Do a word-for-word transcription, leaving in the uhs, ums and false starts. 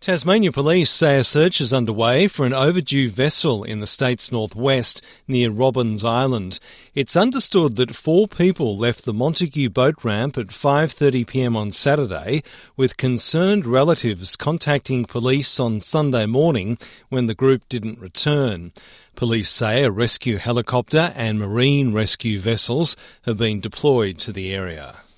Tasmania Police say a search is underway for an overdue vessel in the state's northwest near Robbins Island. It's understood that four people left the Montague boat ramp at five thirty p m on Saturday, with concerned relatives contacting police on Sunday morning when the group didn't return. Police say a rescue helicopter and marine rescue vessels have been deployed to the area.